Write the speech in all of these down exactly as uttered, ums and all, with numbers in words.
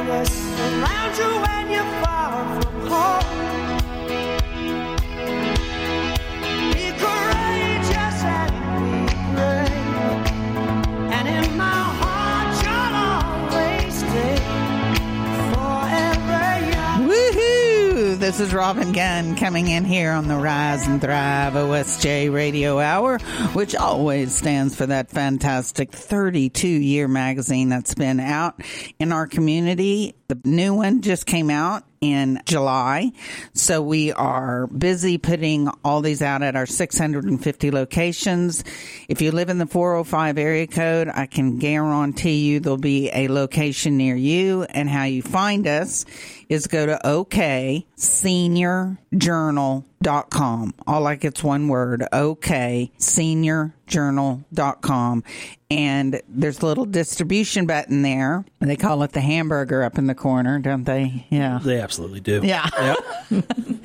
others around you when you're far from home. Be courageous and be brave, and in my heart you'll always stay forever young. Woohoo! This is Robin Gunn coming in here on the Rise and Thrive O S J Radio Hour, which always stands for that fantastic thirty-two year magazine that's been out in our community. The new one just came out in July, so we are busy putting all these out at our six hundred fifty locations. If you live in the four oh five area code, I can guarantee you there'll be a location near you, and how you find us is go to OK Senior Journal dot com. All like it's one word, OK Senior Journal dot com. And there's a little distribution button there. They call it the hamburger up in the corner, don't they? Yeah. They absolutely do. Yeah. Yep.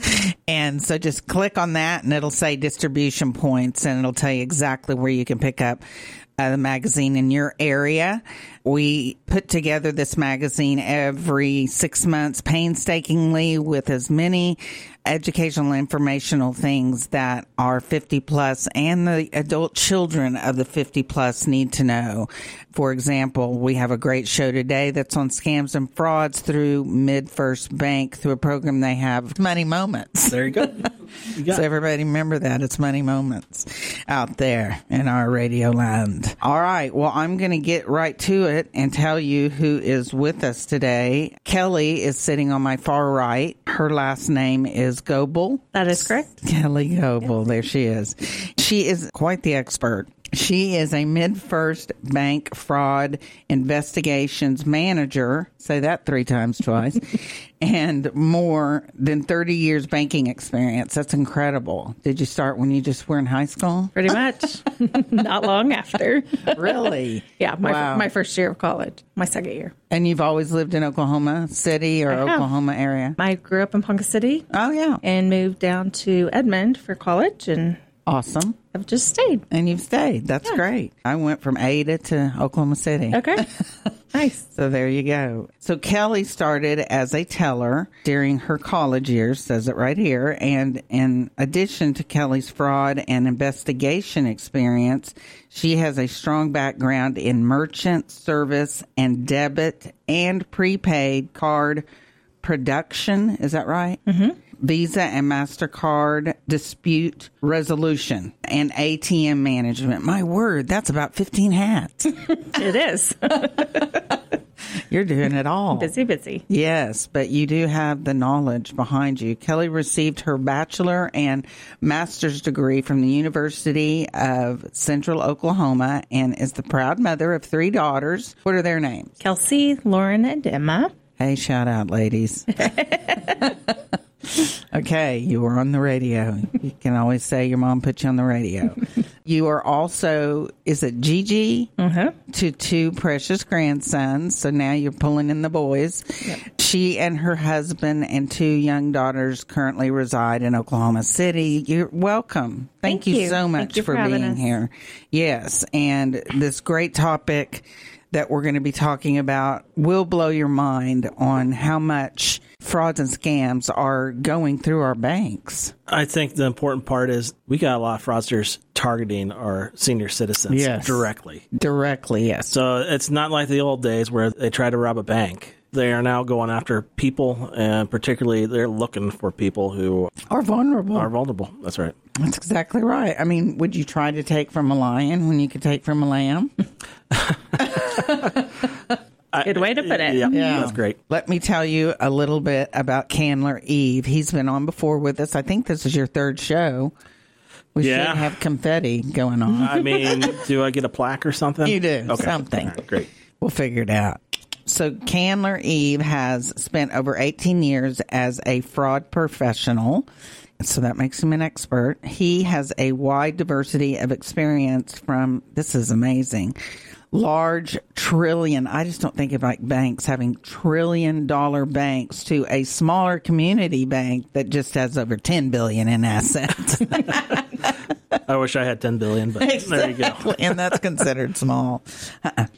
And so just click on that and it'll say distribution points, and it'll tell you exactly where you can pick up uh, the magazine in your area. We put together this magazine every six months painstakingly with as many educational, informational things that our fifty plus and the adult children of the fifty plus need to know. For example, we have a great show today that's on scams and frauds through MidFirst Bank through a program they have, Money Moments. There you go. You got So it. everybody remember that. It's Money Moments out there in our radio land. All right. Well, I'm going to get right to it and tell you who is with us today. Kelly is sitting on my far right. Her last name is Goebel. That is correct. Kelly Goebel. There she is. She is quite the expert. She is a MidFirst Bank fraud investigations manager. Say that three times twice. And more than thirty years banking experience. That's incredible. Did you start when you just were in high school? Pretty much. Not long after. Really? Yeah, my Wow. my first year of college, my second year. And you've always lived in Oklahoma City or I have. Oklahoma area? I grew up in Ponca City Oh, yeah. and moved down to Edmond for college, and Awesome. I've just stayed. And you've stayed. That's Yeah. great. I went from Ada to Oklahoma City. Okay. Nice. So there you go. So Kelly started as a teller during her college years, says it right here. And in addition to Kelly's fraud and investigation experience, she has a strong background in merchant service and debit and prepaid card production. Is that right? Mm-hmm. Visa and MasterCard dispute resolution and A T M management. My word, that's about fifteen hats. It is. You're doing it all. busy, busy. Yes, but you do have the knowledge behind you. Kelly received her bachelor and master's degree from the University of Central Oklahoma and is the proud mother of three daughters. What are their names? Kelsey, Lauren, and Emma. Hey, shout out, ladies. Okay, you were on the radio. You can always say your mom put you on the radio. You are also, is it Gigi? Uh-huh. To two precious grandsons. So now you're pulling in the boys. Yep. She and her husband and two young daughters currently reside in Oklahoma City. You're welcome. Thank, Thank you. you. so much Thank you for, for having being us. here. Yes, and this great topic that we're going to be talking about will blow your mind on how much frauds and scams are going through our banks. I think the important part is we got a lot of fraudsters targeting our senior citizens Yes. directly. Directly, yes. So it's not like the old days where they tried to rob a bank. They are now going after people, and particularly they're looking for people who Are vulnerable. are vulnerable. That's right. That's exactly right. I mean, would you try to take from a lion when you could take from a lamb? Good way to put it. Yeah, Yeah. that's great. Let me tell you a little bit about Candler Eve. He's been on before with us. I think this is your third show. We Yeah. should have confetti going on. I mean, do I get a plaque or something? You do. Okay. Something. All right, great. We'll figure it out. So Candler Eve has spent over eighteen years as a fraud professional. So that makes him an expert. He has a wide diversity of experience from, this is amazing, large trillion, I just don't think of like banks having trillion dollar banks to a smaller community bank that just has over ten billion in assets. I wish I had ten billion, but there you go. And that's considered small. Uh-uh.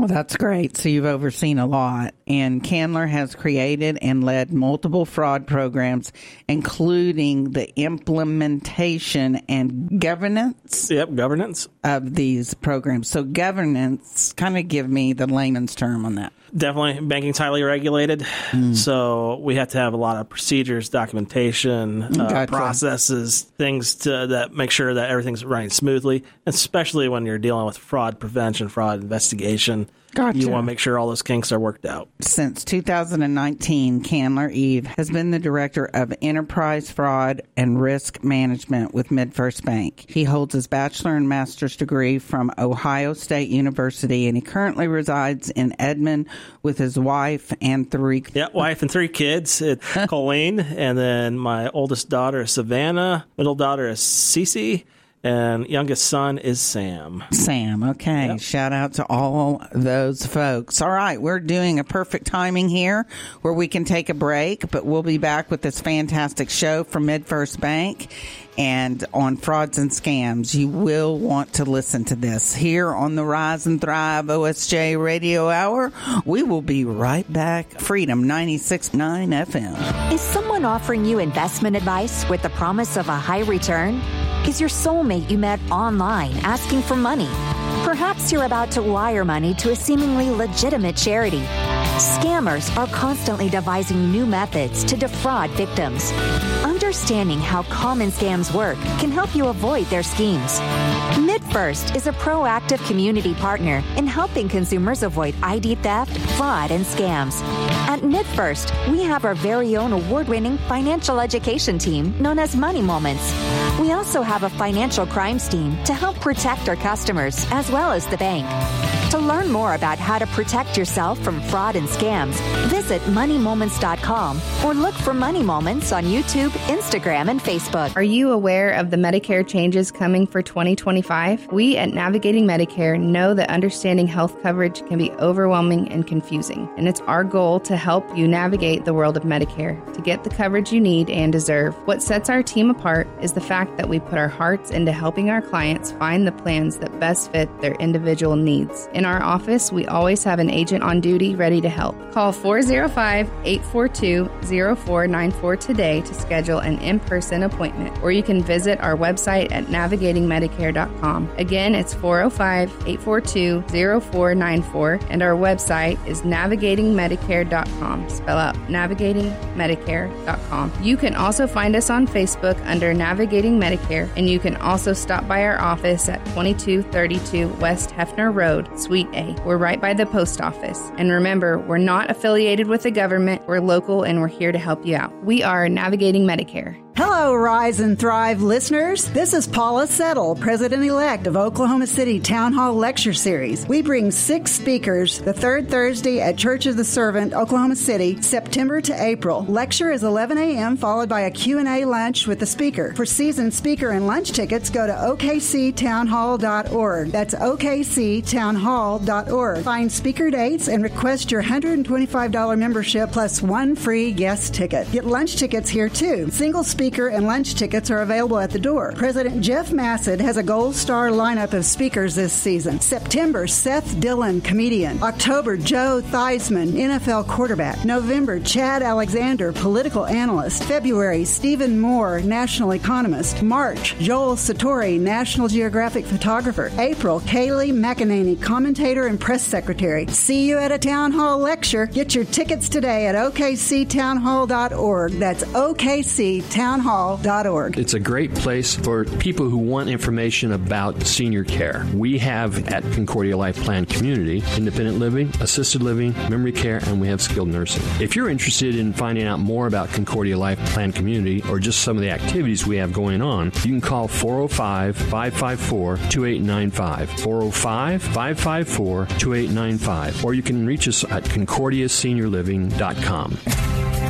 Well, that's great. So you've overseen a lot. And Candler has created and led multiple fraud programs, including the implementation and governance. Yep, governance. Of these programs. So governance, kind of give me the layman's term on that. Definitely. Banking's highly regulated. Mm. So we have to have a lot of procedures, documentation, uh, gotcha. processes, things to that make sure that everything's running smoothly, especially when you're dealing with fraud prevention, fraud investigation. Gotcha. You want to make sure all those kinks are worked out. Since two thousand nineteen, Candler Eve has been the director of enterprise fraud and risk management with MidFirst Bank. He holds his bachelor and master's degree from Ohio State University, and he currently resides in Edmond with his wife and three. Yeah, wife and three kids. It's Colleen, and then my oldest daughter is Savannah, middle daughter is Cece, and youngest son is Sam. Sam, okay. Yep. Shout out to all those folks. All right, we're doing a perfect timing here where we can take a break, but we'll be back with this fantastic show from MidFirst Bank and on frauds and scams. You will want to listen to this here on the Rise and Thrive O S J Radio Hour. We will be right back. Freedom ninety-six point nine F M. Is someone offering you investment advice with the promise of a high return? Is your soulmate you met online asking for money? Perhaps you're about to wire money to a seemingly legitimate charity. Scammers are constantly devising new methods to defraud victims. Understanding how common scams work can help you avoid their schemes. MidFirst is a proactive community partner in helping consumers avoid I D theft, fraud, and scams. At MidFirst, we have our very own award-winning financial education team known as Money Moments. We also have a financial crimes team to help protect our customers as well as the bank. To learn more about how to protect yourself from fraud and scams, visit money moments dot com or look for Money Moments on YouTube, Instagram, and Facebook. Are you aware of the Medicare changes coming for twenty twenty-five? We at Navigating Medicare know that understanding health coverage can be overwhelming and confusing, and it's our goal to help you navigate the world of Medicare to get the coverage you need and deserve. What sets our team apart is the fact that we put our hearts into helping our clients find the plans that best fit their individual needs. In our office, we always have an agent on duty ready to help. Call four oh five, eight four two, oh four nine four today to schedule an in-person appointment, or you can visit our website at navigating medicare dot com. Again, it's four oh five, eight four two, oh four nine four, and our website is navigating medicare dot com. Spell out navigating medicare dot com. You can also find us on Facebook under Navigating Medicare, and you can also stop by our office at twenty-two thirty-two West Hefner Road, Suite A. We're right by the post office. And remember, we're not affiliated with the government. We're local, and we're here to help you out. We are Navigating Medicare. Hello, Rise and Thrive listeners. This is Paula Settle, President-elect of Oklahoma City Town Hall Lecture Series. We bring six speakers the third Thursday at Church of the Servant, Oklahoma City, September to April. Lecture is eleven a.m., followed by a Q and A lunch with the speaker. For season speaker and lunch tickets, go to O K C town hall dot org. That's O K C town hall dot org. Find speaker dates and request your one hundred twenty-five dollars membership plus one free guest ticket. Get lunch tickets here, too. Single speaker Speaker and lunch tickets are available at the door. President Jeff Massad has a gold star lineup of speakers this season. September, Seth Dillon, comedian. October, Joe Theismann, N F L quarterback. November, Chad Alexander, political analyst. February, Stephen Moore, national economist. March, Joel Satori, National Geographic photographer. April, Kaylee McEnany, commentator and press secretary. See you at a town hall lecture. Get your tickets today at O K C town hall dot org. That's O K C town hall dot org. It's a great place for people who want information about senior care. We have at Concordia Life Plan Community independent living, assisted living, memory care, and we have skilled nursing. If you're interested in finding out more about Concordia Life Plan Community or just some of the activities we have going on, you can call four oh five, five five four, two eight nine five, four oh five, five five four, two eight nine five, or you can reach us at concordia senior living dot com.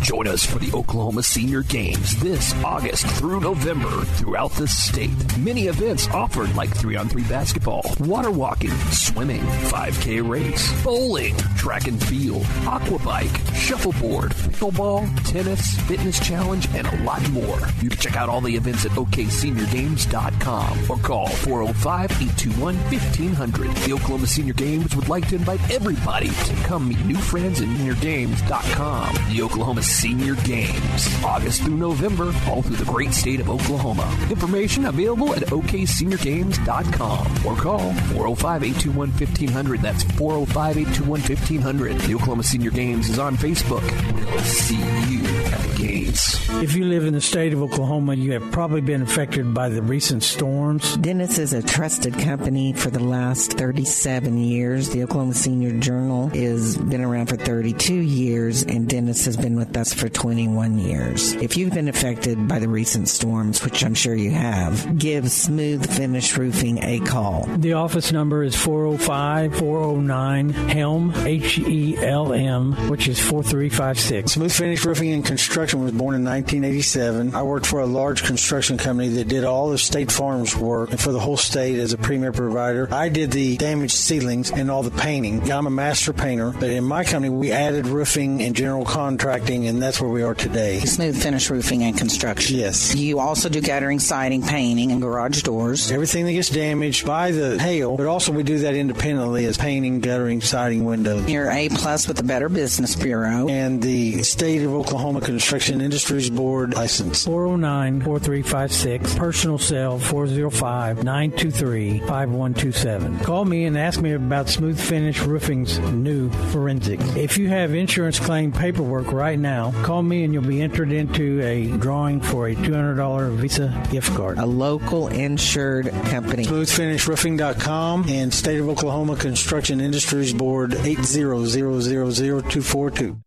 Join us for the Oklahoma Senior Games this August through November throughout the state. Many events offered like three on three basketball, water walking, swimming, five K race, bowling, track and field, aquabike, shuffleboard, pickleball, tennis, fitness challenge, and a lot more. You can check out all the events at O K senior games dot com or call four oh five, eight two one, fifteen hundred. The Oklahoma Senior Games would like to invite everybody to come meet new friends at senior games dot com. The Oklahoma Senior Games, August through November, all through the great state of Oklahoma. Information available at O K senior games dot com or call four oh five, eight two one, fifteen hundred. That's four oh five, eight two one, fifteen hundred. The Oklahoma Senior Games is on Facebook. We'll see you at the gates. If you live in the state of Oklahoma, you have probably been affected by the recent storms. Dennis is a trusted company for the last thirty-seven years. The Oklahoma Senior Journal has been around for thirty-two years, and Dennis has been with us for twenty-one years. If you've been affected by the recent storms, which I'm sure you have, give Smooth Finish Roofing a call. The office number is four oh five, four oh nine, HELM, H E L M, which is four three five six. Smooth Finish Roofing and Construction was born in nineteen eighty-seven. I worked for a large construction company that did all the State Farm's work and for the whole state as a premier provider. I did the damaged ceilings and all the painting. I'm a master painter, but in my company we added roofing and general contracting, and that's where we are today. Smooth Finish Roofing and Construction. Yes. You also do guttering, siding, painting, and garage doors. Everything that gets damaged by the hail, but also we do that independently as painting, guttering, siding, windows. You're A plus with the Better Business Bureau. And the State of Oklahoma Construction Industries Board license. four oh nine, four three five six. Personal cell four oh five, nine two three, five one two seven. Call me and ask me about Smooth Finish Roofing's new forensics. If you have insurance claim paperwork right now, call me and you'll be entered into a drawing for a two hundred dollars Visa gift card. A local insured company. smooth finish roofing dot com and State of Oklahoma Construction Industries Board eight zero zero zero zero two four two.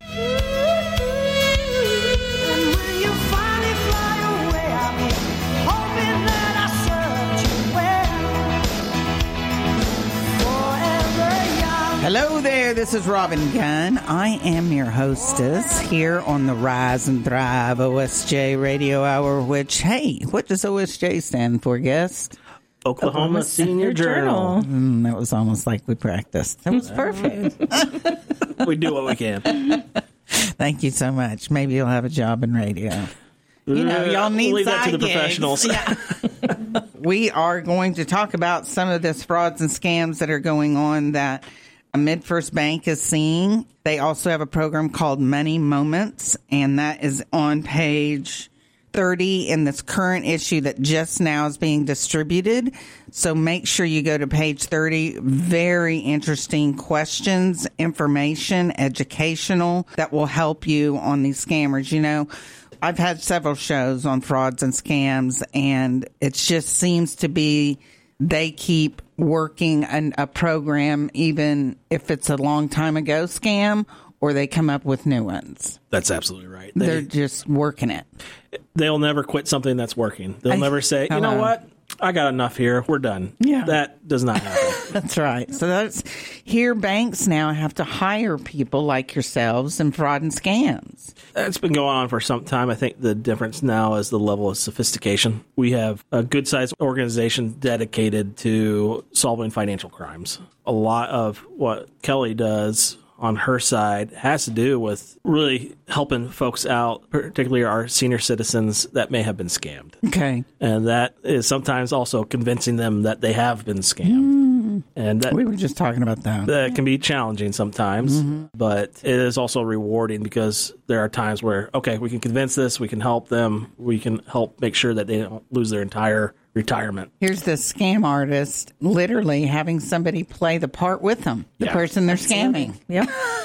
Hello there, this is Robin Gunn. I am your hostess here on the Rise and Thrive O S J Radio Hour, which, hey, what does O S J stand for, guest? Oklahoma, Oklahoma Senior, Senior Journal. Journal. Mm, that was almost like we practiced. That was perfect. We do what we can. Thank you so much. Maybe you'll have a job in radio. You know, y'all need we'll leave that to the gigs. professionals. Yeah. We are going to talk about some of this frauds and scams that are going on that MidFirst Bank is seeing. They also have a program called Money Moments, and that is on page thirty in this current issue that just now is being distributed. So make sure you go to page thirty. Very interesting questions, information, educational that will help you on these scammers. You know, I've had several shows on frauds and scams, and it just seems to be they keep working an, a program, even if it's a long time ago scam, or they come up with new ones. That's absolutely right. They, They're just working it. They'll never quit something that's working. They'll I, never say, you know what? I got enough here. We're done. Yeah. That does not happen. That's right. So that's here banks now have to hire people like yourselves in fraud and scams. It's been going on for some time. I think the difference now is the level of sophistication. We have a good-sized organization dedicated to solving financial crimes. A lot of what Kelly does on her side has to do with really helping folks out, particularly our senior citizens that may have been scammed. Okay. And that is sometimes also convincing them that they have been scammed. Mm. And that, we were just talking about that. That can be challenging sometimes, mm-hmm. but it is also rewarding because there are times where, okay, we can convince this, we can help them, we can help make sure that they don't lose their entire retirement. Here's the scam artist literally having somebody play the part with them, the yeah. person they're scamming. Yep.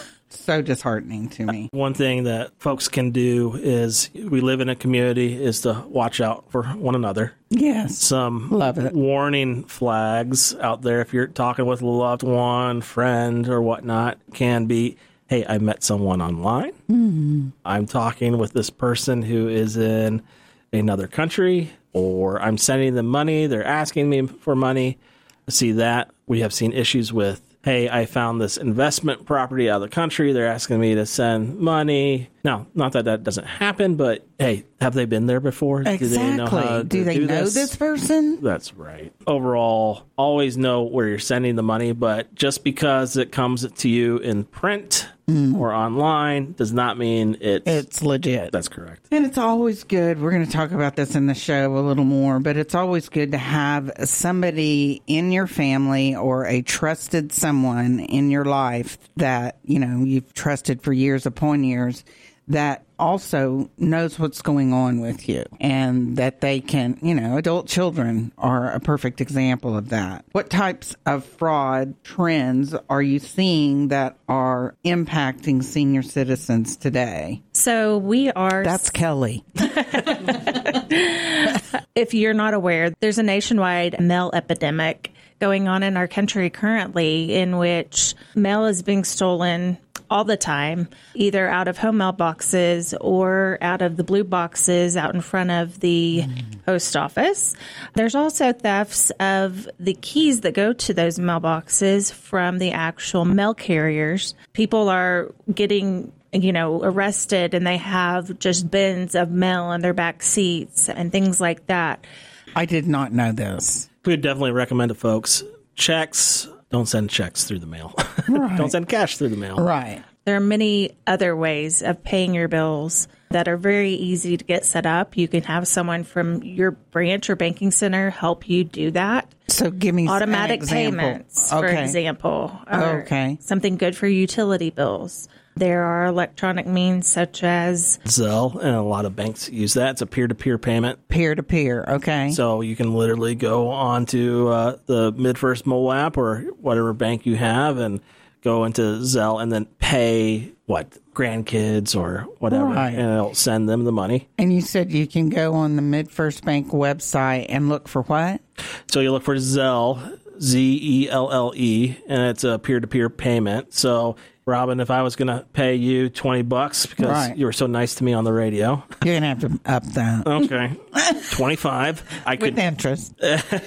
So disheartening to me. One thing that folks can do is, we live in a community, is to watch out for one another. Yes. Some Love it. warning flags out there if you're talking with a loved one, friend, or whatnot, can be, hey, I met someone online. Mm-hmm. I'm talking with this person who is in another country, or I'm sending them money. They're asking me for money. See that. We have seen issues with hey, I found this investment property out of the country. They're asking me to send money. Now, not that that doesn't happen, but hey, have they been there before? Exactly. Do they know how to do they do know this? this person? That's right. Overall, always know where you're sending the money, but just because it comes to you in print mm. or online does not mean it's... It's legit. That's correct. And it's always good. We're going to talk about this in the show a little more, but it's always good to have somebody in your family or a trusted someone in your life that, you know, you've trusted for years upon years that also knows what's going on with you and that they can, you know, adult children are a perfect example of that. What types of fraud trends are you seeing that are impacting senior citizens today? So we are... That's Kelly. If you're not aware, there's a nationwide mail epidemic going on in our country currently in which mail is being stolen all the time, either out of home mailboxes or out of the blue boxes out in front of the mm. post office. There's also thefts of the keys that go to those mailboxes from the actual mail carriers. People are getting, you know, arrested and they have just bins of mail in their back seats and things like that. I did not know this. We would definitely recommend to folks checks. Don't send checks through the mail. Right. Don't send cash through the mail. Right. There are many other ways of paying your bills that are very easy to get set up. You can have someone from your branch or banking center help you do that. So give me automatic an example. payments, okay. for example. Or okay. Something good for utility bills. There are electronic means such as Zelle, and a lot of banks use that. It's a peer-to-peer payment. Peer-to-peer, okay. So you can literally go onto uh, the MidFirst mobile app or whatever bank you have and go into Zelle and then pay, what, grandkids or whatever, right. and it'll send them the money. And you said you can go on the MidFirst Bank website and look for what? So you look for Zelle, Z E L L E, and it's a peer-to-peer payment. So Robin, if I was going to pay you twenty bucks because right. you were so nice to me on the radio. You're going to have to up that. Okay. twenty-five. I could, with interest.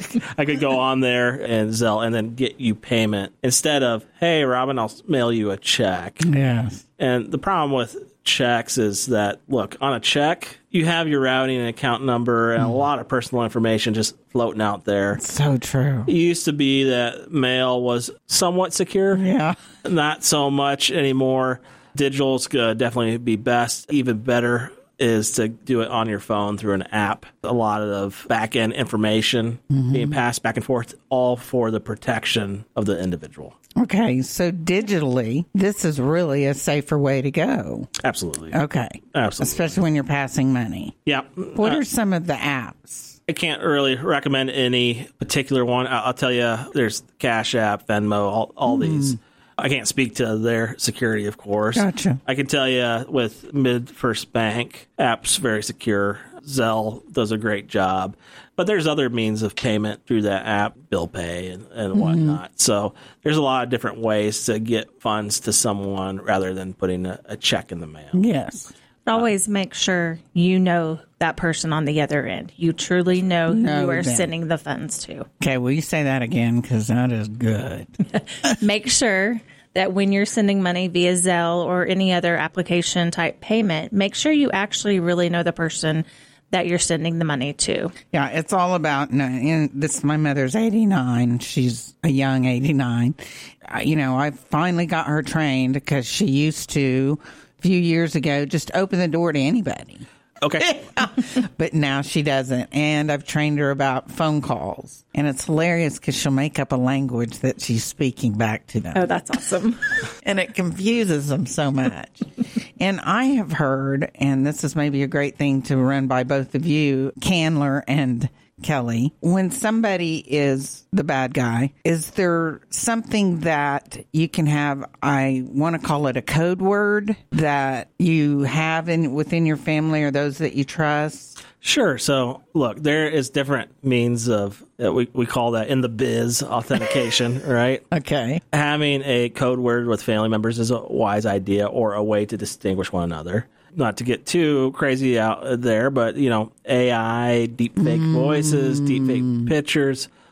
I could go on there and Zelle and then get you payment instead of, hey, Robin, I'll mail you a check. Yes. And the problem with checks is that, look, on a check, you have your routing and account number and mm. a lot of personal information just floating out there. So true. It used to be that mail was somewhat secure. Yeah. Not so much anymore. Digital's going to definitely be best. Even better is to do it on your phone through an app. A lot of back-end information mm-hmm. being passed back and forth, all for the protection of the individual. Okay, so digitally, this is really a safer way to go. Absolutely. Okay. Absolutely. Especially when you're passing money. Yeah. What uh, are some of the apps? I can't really recommend any particular one. I'll tell you, there's Cash App, Venmo, all, all mm. these. I can't speak to their security, of course. Gotcha. I can tell you with MidFirst Bank, app's very secure. Zelle does a great job. But there's other means of payment through that app, bill pay and, and mm-hmm. whatnot. So there's a lot of different ways to get funds to someone rather than putting a, a check in the mail. Yes. Always make sure you know that person on the other end. You truly know who know you are them. sending the funds to. Okay, will you say that again? Because that is good. Make sure that when you're sending money via Zelle or any other application type payment, make sure you actually really know the person that you're sending the money to. Yeah, it's all about, no, and this, my mother's eighty-nine. She's a young eighty-nine. Uh, you know, I finally got her trained because she used to, a few years ago, just open the door to anybody. Okay. But now she doesn't. And I've trained her about phone calls. And it's hilarious because she'll make up a language that she's speaking back to them. Oh, that's awesome. And it confuses them so much. And I have heard, and this is maybe a great thing to run by both of you, Candler and Kelly, when somebody is the bad guy, is there something that you can have, I want to call it a code word, that you have in within your family or those that you trust? Sure. So, look, there is different means of, uh, we, we call that in the biz, authentication, right? Okay. Having a code word with family members is a wise idea or a way to distinguish one another. Not to get too crazy out there, but, you know, A I, deep fake mm. voices, deep fake pictures,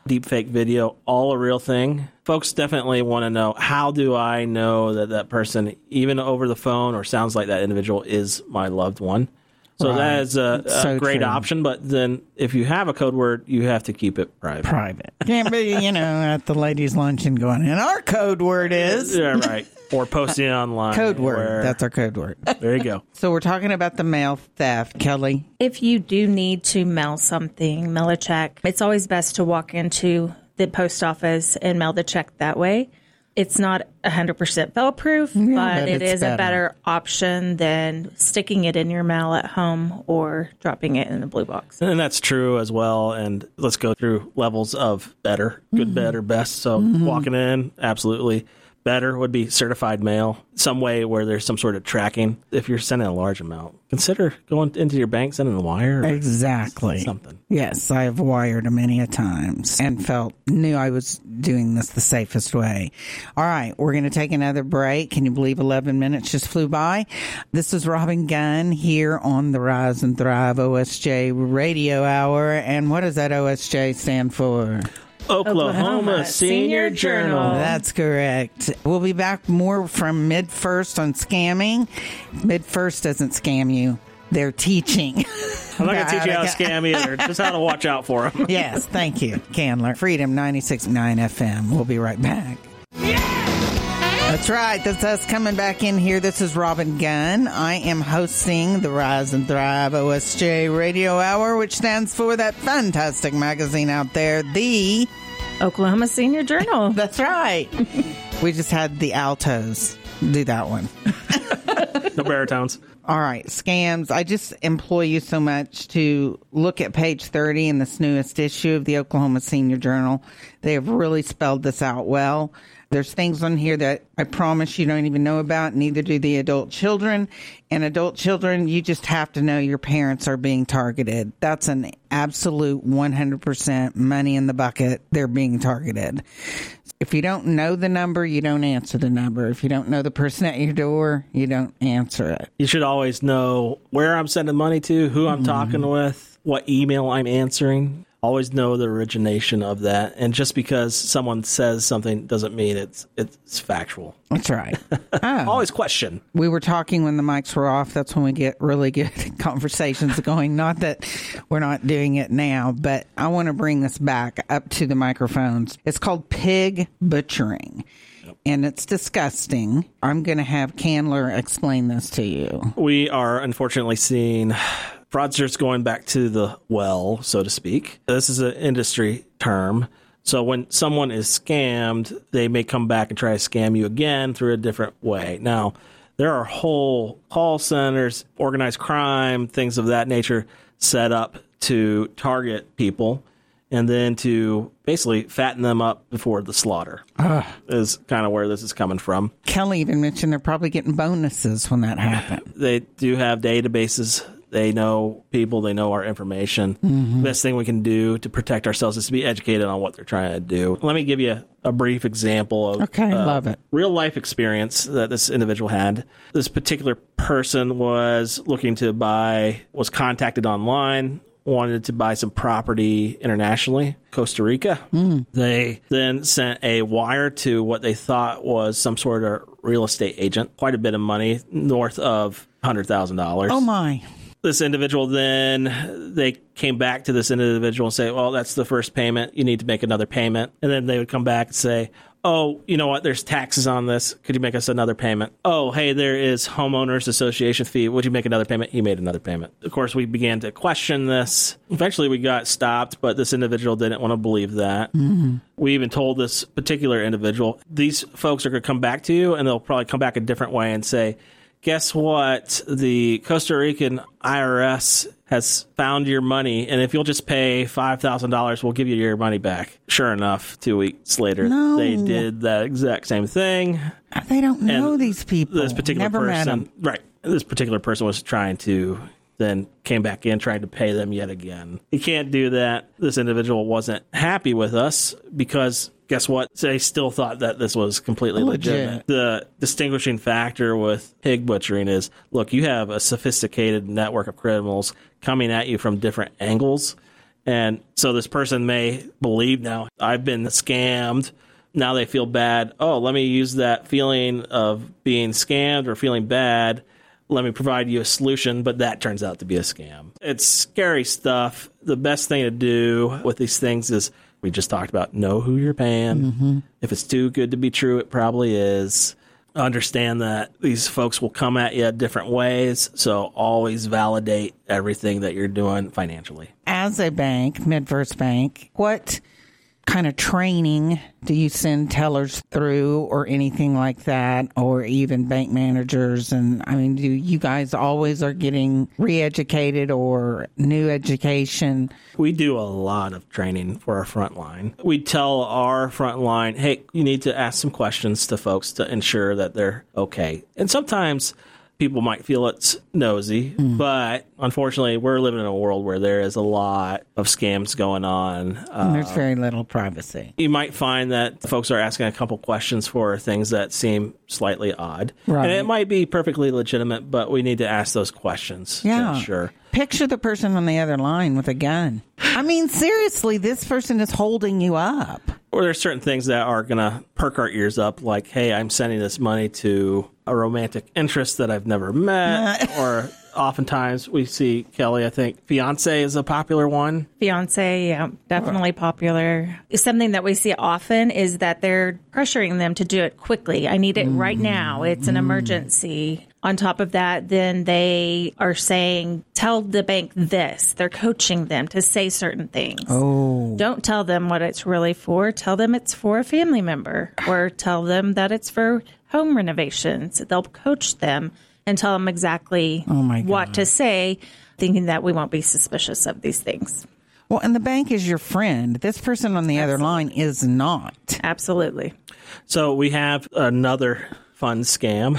deep fake video, all a real thing. Folks definitely want to know, how do I know that that person, even over the phone or sounds like that individual, is my loved one? So right. that is a, a so great true. option. But then if you have a code word, you have to keep it private. Private. Can't be, you know, at the ladies' luncheon going, and our code word is. Yeah, right. Or posting it online. Code word. Where, That's our code word. There you go. So we're talking about the mail theft. Kelly? If you do need to mail something, mail a check, it's always best to walk into the post office and mail the check that way. It's not one hundred percent fail-proof, yeah, but, but it is better. a better option than sticking it in your mail at home or dropping it in the blue box. And that's true as well. And let's go through levels of better, good, mm-hmm. better, best. So mm-hmm. walking in, absolutely. Better would be certified mail, some way where there's some sort of tracking. If you're sending a large amount, consider going into your bank, sending a wire. Exactly. Something. Yes, I have wired many a times and felt, knew I was doing this the safest way. All right, we're going to take another break. Can you believe eleven minutes just flew by? This is Robin Gunn here on the Rise and Thrive O S J Radio Hour. And what does that O S J stand for? Oklahoma, Oklahoma Senior, Senior Journal. Journal. That's correct. We'll be back more from MidFirst on scamming. MidFirst doesn't scam you. They're teaching. I'm not going to teach you how to scam either. Just how to watch out for them. Yes, thank you, Candler. Freedom ninety-six point nine F M. We'll be right back. Yeah! That's right. That's us coming back in here. This is Robin Gunn. I am hosting the Rise and Thrive O S J Radio Hour, which stands for that fantastic magazine out there, the Oklahoma Senior Journal. That's right. We just had the altos do that one. No baritones. All right, scams. I just employ you so much to look at page thirty in this newest issue of the Oklahoma Senior Journal. They have really spelled this out well. There's things on here that I promise you don't even know about, neither do the adult children. And adult children, you just have to know your parents are being targeted. That's an absolute one hundred percent money in the bucket. They're being targeted. If you don't know the number, you don't answer the number. If you don't know the person at your door, you don't answer it. You should always know where I'm sending money to, who I'm mm-hmm. talking with, what email I'm answering. Always know the origination of that. And just because someone says something doesn't mean it's it's factual. That's right. Oh. Always question. We were talking when the mics were off. That's when we get really good conversations going. Not that we're not doing it now, but I want to bring this back up to the microphones. It's called pig butchering. Yep. And it's disgusting. I'm going to have Candler explain this to you. We are unfortunately seeing fraudsters going back to the well, so to speak. This is an industry term. So when someone is scammed, they may come back and try to scam you again through a different way. Now, there are whole call centers, organized crime, things of that nature set up to target people and then to basically fatten them up before the slaughter uh, is kind of where this is coming from. Kelly even mentioned they're probably getting bonuses when that happens. They do have databases. They know people. They know our information. Mm-hmm. Best thing we can do to protect ourselves is to be educated on what they're trying to do. Let me give you a, a brief example of okay, uh, love it. real life experience that this individual had. This particular person was looking to buy, was contacted online, wanted to buy some property internationally, Costa Rica. Mm. They then sent a wire to what they thought was some sort of real estate agent, quite a bit of money, north of one hundred thousand dollars. Oh, my. This individual then, they came back to this individual and say, well, that's the first payment. You need to make another payment. And then they would come back and say, oh, you know what? There's taxes on this. Could you make us another payment? Oh, hey, there is homeowners association fee. Would you make another payment? He made another payment. Of course, we began to question this. Eventually, we got stopped, but this individual didn't want to believe that. Mm-hmm. We even told this particular individual, these folks are going to come back to you, and they'll probably come back a different way and say, guess what? The Costa Rican I R S has found your money, and if you'll just pay five thousand dollars, we'll give you your money back. Sure enough, two weeks later, no. they did that exact same thing. They don't know and these people. This particular Never person, met them. Right. This particular person was trying to, then came back in, trying to pay them yet again. You can't do that. This individual wasn't happy with us because guess what? They still thought that this was completely legit. legitimate. The distinguishing factor with pig butchering is, look, you have a sophisticated network of criminals coming at you from different angles, And so this person may believe now, I've been scammed. Now they feel bad. Oh, let me use that feeling of being scammed or feeling bad. Let me provide you a solution, but that turns out to be a scam. It's scary stuff. The best thing to do with these things is, we just talked about, know who you're paying. Mm-hmm. If it's too good to be true, it probably is. Understand that these folks will come at you different ways, so always validate everything that you're doing financially. As a bank, MidFirst Bank, what kind of training do you send tellers through or anything like that, or even bank managers? And I mean, do you guys always are getting re-educated or new education? We do a lot of training for our front line. We tell our front line, hey, you need to ask some questions to folks to ensure that they're okay. And sometimes people might feel it's nosy, mm. but unfortunately, we're living in a world where there is a lot of scams going on. And there's uh, very little privacy. You might find that folks are asking a couple questions for things that seem slightly odd. Right. And it might be perfectly legitimate, but we need to ask those questions yeah. to ensure. Picture the person on the other line with a gun. I mean, seriously, this person is holding you up. Or there's certain things that are going to perk our ears up, like, hey, I'm sending this money to a romantic interest that I've never met. Or oftentimes we see, Kelly, I think, fiance is a popular one. Fiance, yeah, definitely popular. Something that we see often is that they're pressuring them to do it quickly. I need it mm. right now. It's an emergency. On top of that, then they are saying, tell the bank this. They're coaching them to say certain things. Oh. Don't tell them what it's really for. Tell them it's for a family member, or tell them that it's for home renovations. They'll coach them and tell them exactly oh my God. what to say, thinking that we won't be suspicious of these things. Well, and the bank is your friend. This person on the Absolutely. Other line is not. Absolutely. So we have another fun scam.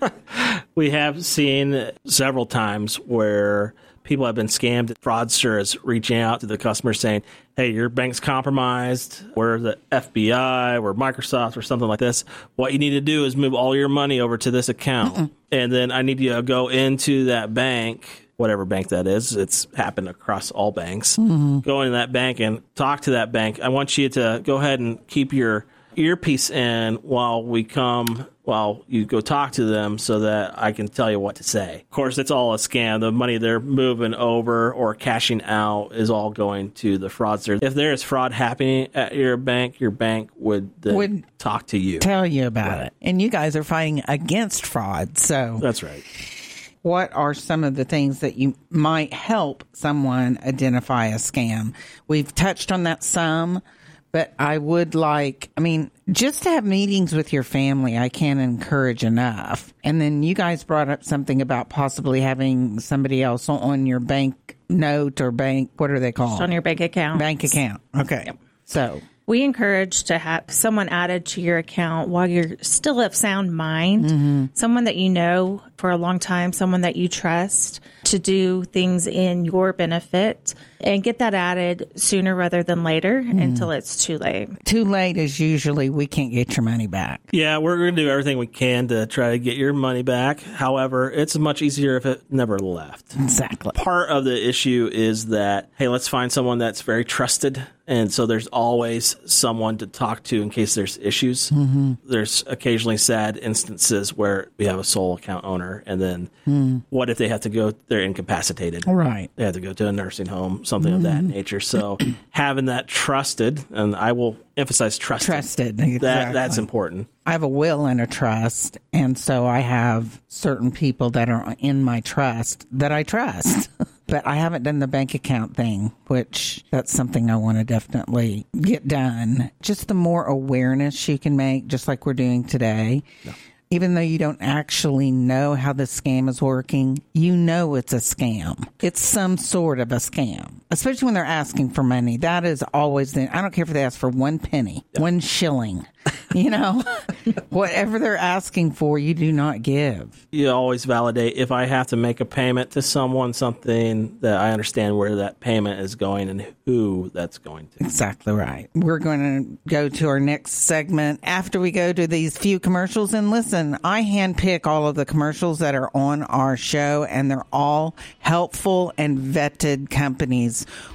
We have seen several times where people have been scammed. Fraudster is reaching out to the customer saying, hey, your bank's compromised. We're the F B I, we're Microsoft, or something like this. What you need to do is move all your money over to this account. Mm-mm. And then I need you to go into that bank, whatever bank that is. It's happened across all banks. Mm-hmm. Go into that bank and talk to that bank. I want you to go ahead and keep your earpiece in while we come, while you go talk to them, so that I can tell you what to say. Of course, it's all a scam. The money they're moving over or cashing out is all going to the fraudster. If there is fraud happening at your bank, your bank would, then would talk to you. Tell you about right. it. And you guys are fighting against fraud. So that's right. What are some of the things that you might help someone identify a scam? We've touched on that some. But I would like, I mean, just to have meetings with your family, I can't encourage enough. And then you guys brought up something about possibly having somebody else on your bank note or bank, what are they called? Just on your bank account. Bank account. Okay. Yep. So we encourage to have someone added to your account while you're still of sound mind, mm-hmm. someone that you know for a long time, someone that you trust to do things in your benefit, and get that added sooner rather than later mm. until it's too late. Too late is usually we can't get your money back. Yeah, we're going to do everything we can to try to get your money back. However, it's much easier if it never left. Exactly. Part of the issue is that, hey, let's find someone that's very trusted. And so there's always someone to talk to in case there's issues. Mm-hmm. There's occasionally sad instances where we have a sole account owner, and then mm. what if they have to go, they're incapacitated. Right. They have to go to a nursing home, something mm-hmm. of that nature. So having that trusted, and I will emphasize trusted. Trusted. Exactly. That, that's important. I have a will and a trust, and so I have certain people that are in my trust that I trust. But I haven't done the bank account thing, which that's something I want to definitely get done. Just the more awareness you can make, just like we're doing today. No. Even though you don't actually know how the scam is working, you know it's a scam. It's some sort of a scam, especially when they're asking for money. That is always the, I don't care if they ask for one penny, yeah. one shilling, you know, whatever they're asking for, you do not give. You always validate. If I have to make a payment to someone, something that I understand where that payment is going and who that's going to. Exactly right. We're going to go to our next segment after we go to these few commercials. And listen, I handpick all of the commercials that are on our show, and they're all helpful and vetted companies.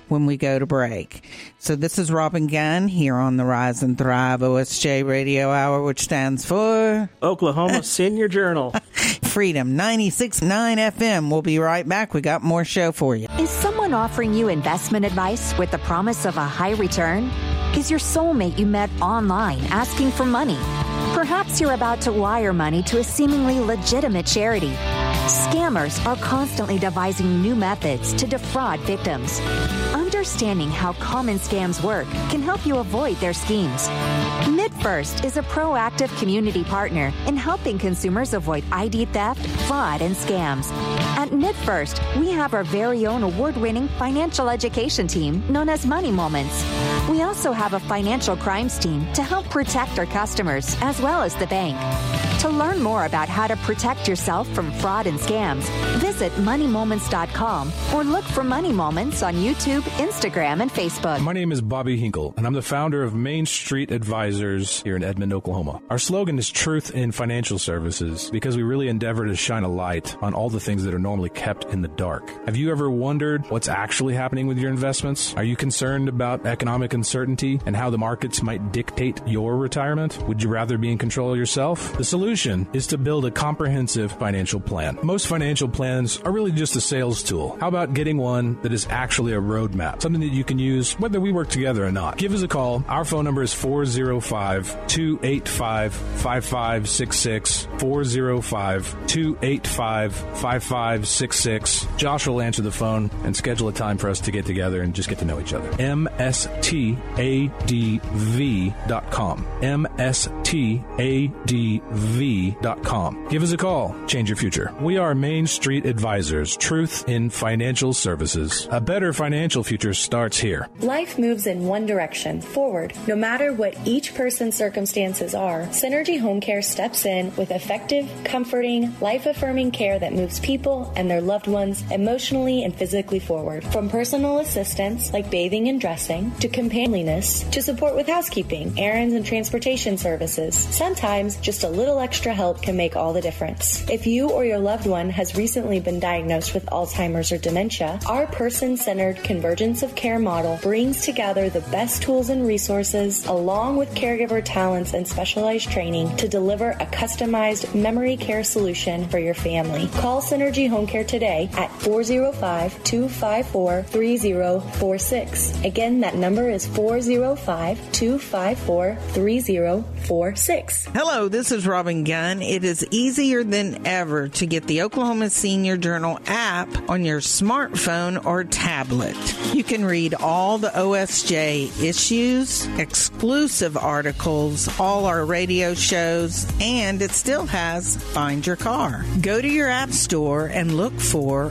when we go to break. So this is Robin Gunn here on the Rise and Thrive O S J Radio Hour, which stands for Oklahoma Senior Journal. Freedom ninety-six point nine F M. We'll be right back. We got more show for you. Is someone offering you investment advice with the promise of a high return? Is your soulmate you met online asking for money? Perhaps you're about to wire money to a seemingly legitimate charity. Scammers are constantly devising new methods to defraud victims. Understanding how common scams work can help you avoid their schemes. MidFirst is a proactive community partner in helping consumers avoid I D theft, fraud, and scams. At MidFirst, we have our very own award-winning financial education team known as Money Moments. We also have a financial crimes team to help protect our customers as well as the bank. To learn more about how to protect yourself from fraud and scams, visit money moments dot com or look for Money Moments on YouTube, Instagram, and Facebook. My name is Bobby Hinkle, and I'm the founder of Main Street Advisors here in Edmond, Oklahoma. Our slogan is Truth in Financial Services because we really endeavor to shine a light on all the things that are normally kept in the dark. Have you ever wondered what's actually happening with your investments? Are you concerned about economic uncertainty and how the markets might dictate your retirement? Would you rather be in control yourself? The solution is to build a comprehensive financial plan. Most financial plans are really just a sales tool. How about getting one that is actually a roadmap, something that you can use whether we work together or not? Give us a call. Our phone number is four oh five, two eight five, five five six six, four oh five, two eight five, five five six six. Josh will answer the phone and schedule a time for us to get together and just get to know each other. M S T A D V dot com. M S T A D V dot com. Give us a call. Change your future. We are Main Street Advisors, Truth in Financial Services. A better financial future starts here. Life moves in one direction, forward. No matter what each person's circumstances are, Synergy Home Care steps in with effective, comforting, life-affirming care that moves people and their loved ones emotionally and physically forward. From personal assistance, like bathing and dressing, to companionliness, to support with housekeeping, errands, and transportation services. Sometimes just a little extra help can make all the difference. If you or your loved one has recently been diagnosed with Alzheimer's or dementia, our person-centered convergence of care model brings together the best tools and resources along with caregiver talents and specialized training to deliver a customized memory care solution for your family. Call Synergy Home Care today at four oh five, two five four, three oh four six. Again, that number is four oh five, two five four, three oh four six. Hello, this is Robin Gunn. It is easier than ever to get the Oklahoma Senior Journal app on your smartphone or tablet. You can read all the O S J issues, exclusive articles, all our radio shows, and it still has Find Your Car. Go to your app store and look for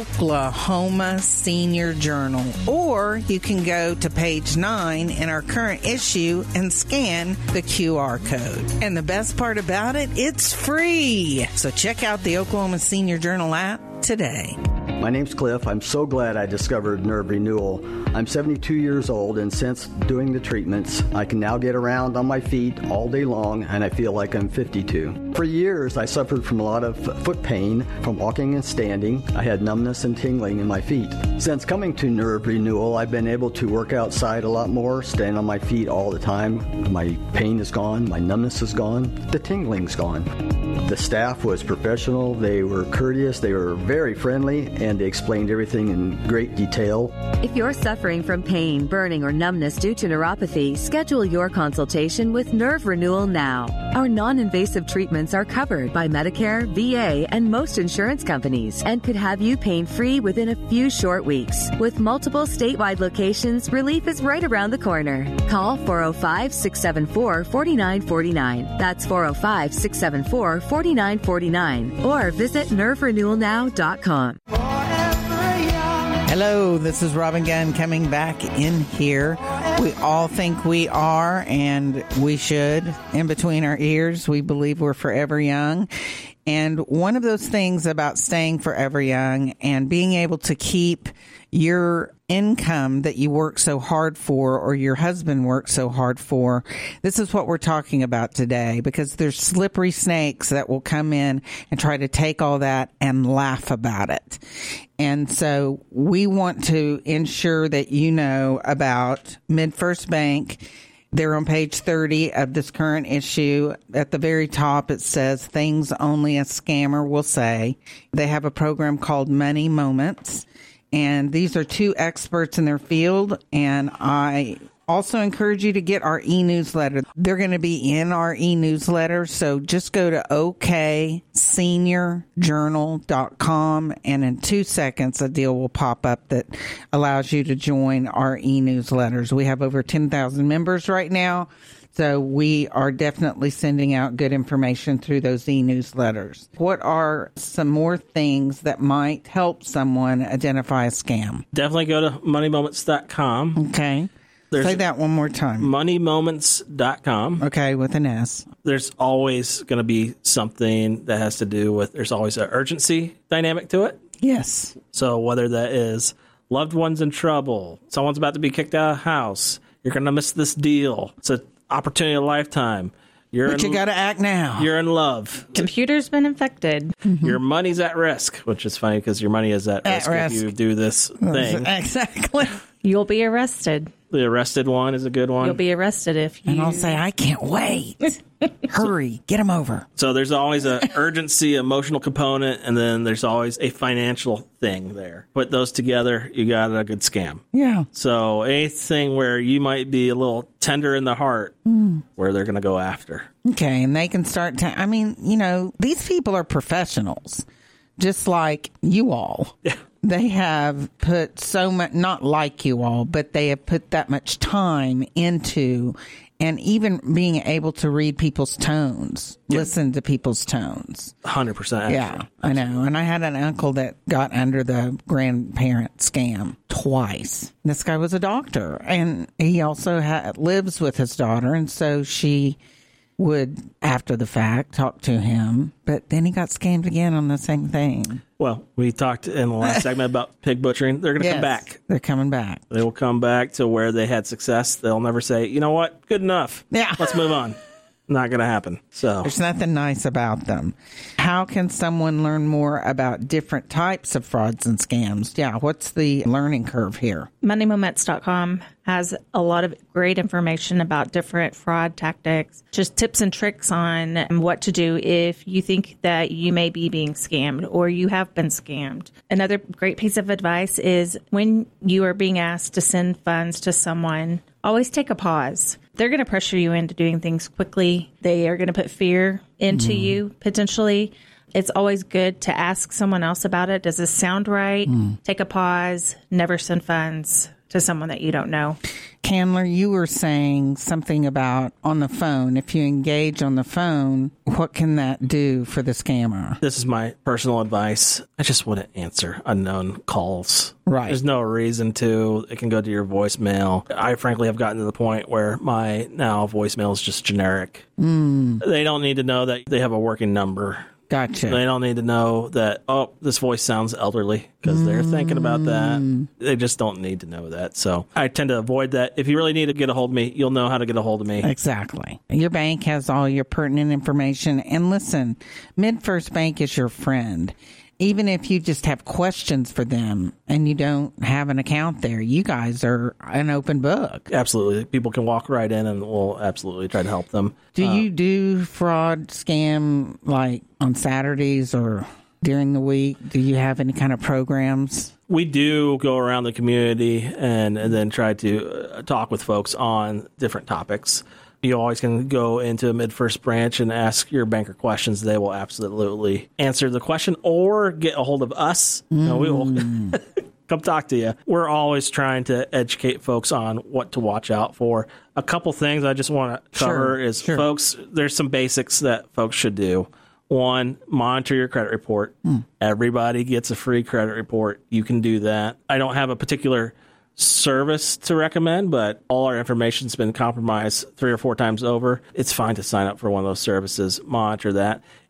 Oklahoma Senior Journal, or you can go to page nine in our current issue and scan the Q R code. And the best part about it, it's free. So check out the Oklahoma Senior Journal app today. My name's Cliff. I'm so glad I discovered Nerve Renewal. I'm seventy-two years old, and since doing the treatments, I can now get around on my feet all day long, and I feel like I'm fifty-two. For years, I suffered from a lot of foot pain from walking and standing. I had numbness and tingling in my feet. Since coming to Nerve Renewal, I've been able to work outside a lot more, stand on my feet all the time. My pain is gone, my numbness is gone, the tingling's gone. The staff was professional, they were courteous, they were very friendly, and they explained everything in great detail. If you're suffering from pain, burning, or numbness due to neuropathy, schedule your consultation with Nerve Renewal now. Our non-invasive treatments are covered by Medicare, V A, and most insurance companies, and could have you pain-free within a few short weeks. With multiple statewide locations, relief is right around the corner. Call four oh five, six seven four, four nine four nine. That's four oh five, six seven four, four nine four nine. Or visit nerve renewal now dot com. Hello, this is Robin Gunn coming back in here. We all think we are, and we should. In between our ears, we believe we're forever young. And one of those things about staying forever young and being able to keep your income that you work so hard for, or your husband worked so hard for, this is what we're talking about today, because there's slippery snakes that will come in and try to take all that and laugh about it. And so we want to ensure that you know about MidFirst Bank. They're on page thirty of this current issue. At the very top, it says things only a scammer will say. They have a program called Money Moments. And these are two experts in their field. And I also encourage you to get our e-newsletter. They're going to be in our e-newsletter. So just go to o k senior journal dot com. And in two seconds, a deal will pop up that allows you to join our e-newsletters. We have over ten thousand members right now. So we are definitely sending out good information through those e-newsletters. What are some more things that might help someone identify a scam? Definitely go to money moments dot com. Okay. There's Say that one more time. money moments dot com. Okay, with an S. There's always going to be something that has to do with, there's always an urgency dynamic to it. Yes. So whether that is loved ones in trouble, someone's about to be kicked out of the house, you're going to miss this deal. It's an opportunity of a lifetime. You're but in, you got to act now. You're in love. Computer's been infected. Mm-hmm. Your money's at risk, which is funny because your money is at, at risk, risk if you do this thing. Exactly. You'll be arrested. The arrested one is a good one. You'll be arrested if you... And I'll say, I can't wait. Hurry, get him over. So there's always an urgency, emotional component, and then there's always a financial thing there. Put those together, you got a good scam. Yeah. So anything where you might be a little tender in the heart, mm. where they're going to go after. Okay, and they can start to... I mean, you know, these people are professionals, just like you all. Yeah. They have put so much, not like you all, but they have put that much time into, and even being able to read people's tones, yeah. listen to people's tones. one hundred percent. Yeah, I know. And I had an uncle that got under the grandparent scam twice. This guy was a doctor, and he also ha- lives with his daughter, and so she would, after the fact, talk to him, but then he got scammed again on the same thing. Well, we talked in the last segment about pig butchering. They're going to yes, come back. They're coming back. They will come back to where they had success. They'll never say, you know what, good enough. Yeah. Let's move on. Not going to happen. So there's nothing nice about them. How can someone learn more about different types of frauds and scams? Yeah, what's the learning curve here? money moments dot com has a lot of great information about different fraud tactics, just tips and tricks on what to do if you think that you may be being scammed or you have been scammed. Another great piece of advice is when you are being asked to send funds to someone, always take a pause. They're going to pressure you into doing things quickly. They are going to put fear into mm. you, potentially. It's always good to ask someone else about it. Does this sound right? Mm. Take a pause. Never send funds to someone that you don't know. Candler, you were saying something about on the phone. If you engage on the phone, what can that do for the scammer? This is my personal advice. I just wouldn't answer unknown calls. Right. There's no reason to. It can go to your voicemail. I frankly have gotten to the point where my now voicemail is just generic. Mm. They don't need to know that they have a working number. Gotcha. They don't need to know that, oh, this voice sounds elderly, because they're mm. thinking about that. They just don't need to know that. So I tend to avoid that. If you really need to get a hold of me, you'll know how to get a hold of me. Exactly. Your bank has all your pertinent information. And listen, MidFirst Bank is your friend. Even if you just have questions for them and you don't have an account there, you guys are an open book. Absolutely. People can walk right in and we'll absolutely try to help them. Do uh, you do fraud, scam, like on Saturdays or during the week? Do you have any kind of programs? We do go around the community and, and then try to talk with folks on different topics. You always can go into a MidFirst branch and ask your banker questions. They will absolutely answer the question or get a hold of us. Mm. No, we will come talk to you. We're always trying to educate folks on what to watch out for. A couple things I just want to cover sure, is, sure. folks, there's some basics that folks should do. One, monitor your credit report. Mm. Everybody gets a free credit report. You can do that. I don't have a particular service to recommend, but all our information's been compromised three or four times over. It's fine to sign up for one of those services, monitor that.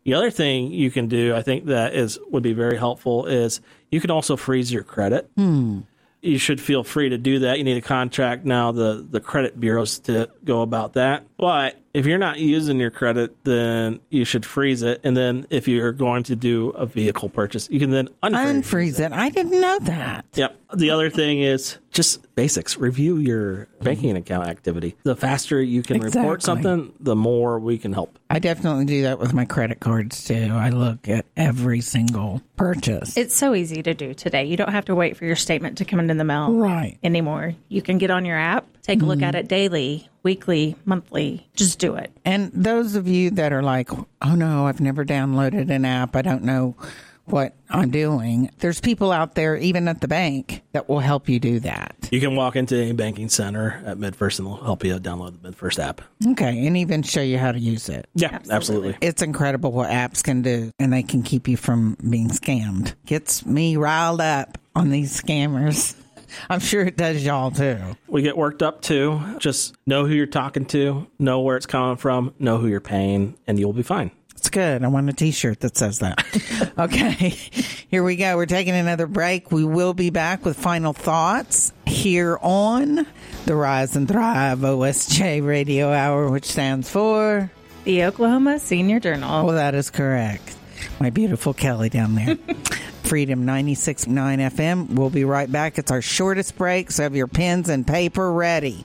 The other thing you can do, I think that is would be very helpful, is you can also freeze your credit. Hmm. You should feel free to do that. You need to contract now the, the credit bureaus to go about that. But if you're not using your credit, then you should freeze it. And then if you're going to do a vehicle purchase, you can then unfreeze, unfreeze it. I didn't know that. Yep. The other thing is just basics. Review your banking account activity. The faster you can Exactly. report something, the more we can help. I definitely do that with my credit cards, too. I look at every single purchase. It's so easy to do today. You don't have to wait for your statement to come in the mail Right. anymore. You can get on your app, take a look at it daily, weekly, monthly. Just do it. And those of you that are like, oh, no, I've never downloaded an app. I don't know what I'm doing. There's people out there, even at the bank, that will help you do that. You can walk into a banking center at MidFirst and they'll help you download the MidFirst app. Okay, and even show you how to use it. Yeah, absolutely. absolutely. It's incredible what apps can do, and they can keep you from being scammed. Gets me riled up on these scammers. I'm sure it does y'all too. We get worked up too. Just know who you're talking to, know where it's coming from, know who you're paying, and you'll be fine. It's good. I want a t-shirt that says that. Okay, here we go. We're taking another break. We will be back with final thoughts here on the Rise and Thrive O S J Radio Hour, which stands for the Oklahoma Senior Journal. Well, that is correct. My beautiful Kelly down there. Freedom ninety-six point nine F M. We'll be right back. It's our shortest break, so have your pens and paper ready.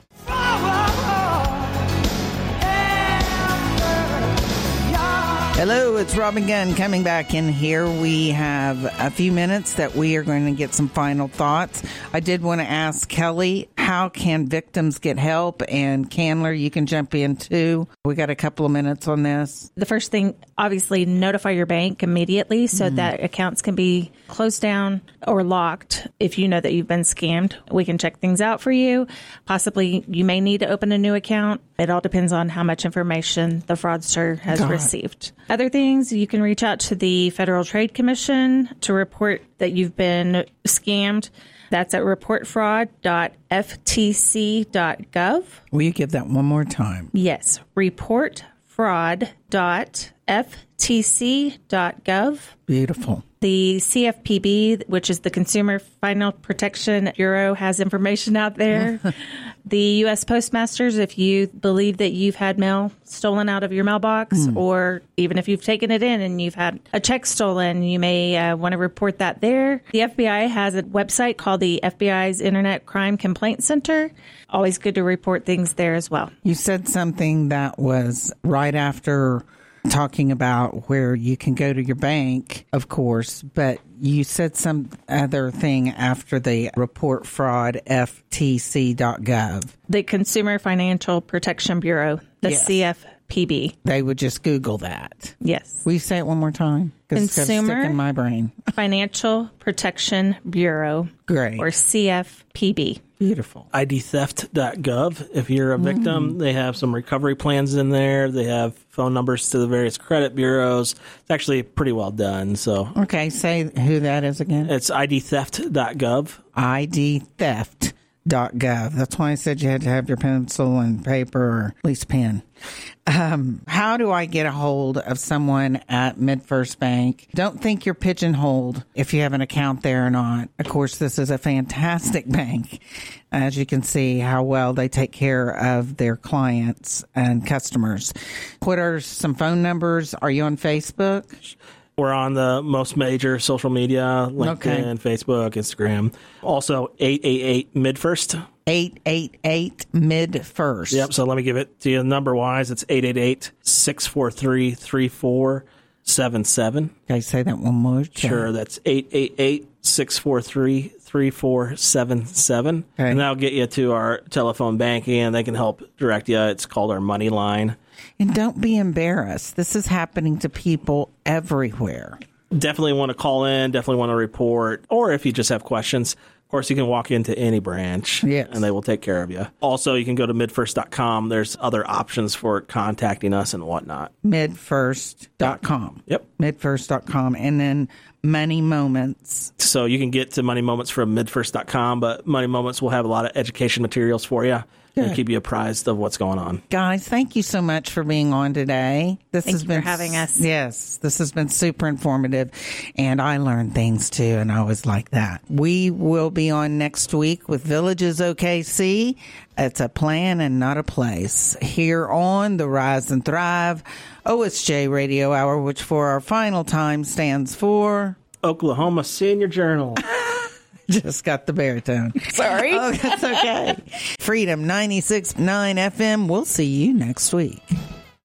Hello, it's Robin Gunn coming back in here. We have a few minutes that we are going to get some final thoughts. I did want to ask Kelly, how can victims get help? And Candler, you can jump in too. We got a couple of minutes on this. The first thing, obviously, notify your bank immediately so mm. that accounts can be closed down or locked. If you know that you've been scammed, we can check things out for you. Possibly you may need to open a new account. It all depends on how much information the fraudster has God. received. Other things, you can reach out to the Federal Trade Commission to report that you've been scammed. That's at report fraud dot f t c dot gov. Will you give that one more time? Yes, report fraud dot f t c dot gov. Beautiful. The C F P B, which is the Consumer Financial Protection Bureau, has information out there. The U S Postmasters, if you believe that you've had mail stolen out of your mailbox, mm. or even if you've taken it in and you've had a check stolen, you may uh, want to report that there. The F B I has a website called the F B I's Internet Crime Complaint Center. Always good to report things there as well. You said something that was right after talking about where you can go to your bank, of course, but you said some other thing after the report fraud f t c dot gov. The Consumer Financial Protection Bureau, the yes. C F P B. They would just Google that. Yes. Will you say it one more time? Consumer it's in my brain. Financial Protection Bureau. Great. Or C F P B. Beautiful. I D theft dot gov. If you're a victim, mm. they have some recovery plans in there. They have phone numbers to the various credit bureaus. It's actually pretty well done. So, okay, say who that is again. It's I D theft dot gov. I D theft dot gov. That's why I said you had to have your pencil and paper, or at least pen. Um, how do I get a hold of someone at MidFirst Bank? Don't think you're pigeonholed if you have an account there or not. Of course, this is a fantastic bank. As you can see how well they take care of their clients and customers. What are some phone numbers? Are you on Facebook? We're on the most major social media, LinkedIn, okay. Facebook, Instagram. Also, eight eight eight MidFirst. eight eight eight MidFirst. Yep, so let me give it to you number-wise. It's eight eight eight, six four three, three four seven seven. Okay, say that one more time. Sure, that's eight eight eight, six four three, three four seven seven. Okay. And that'll get you to our telephone banking, and they can help direct you. It's called our Money Line. And don't be embarrassed. This is happening to people everywhere. Definitely want to call in, definitely want to report, or if you just have questions, of course, you can walk into any branch, yes. and they will take care of you. Also, you can go to mid first dot com. There's other options for contacting us and whatnot. mid first dot com. Yep. mid first dot com. And then Money Moments. So you can get to Money Moments from mid first dot com, but Money Moments will have a lot of education materials for you. and Good. keep you apprised of what's going on. Guys, thank you so much for being on today. This Thank has you been for having us. Yes, this has been super informative, and I learned things too, and I always like that. We will be on next week with Villages O K C. It's a plan and not a place. Here on the Rise and Thrive O S J Radio Hour, which for our final time stands for Oklahoma Senior Journal. Just got the baritone. Sorry. Oh, that's okay. Freedom ninety-six point nine F M. We'll see you next week.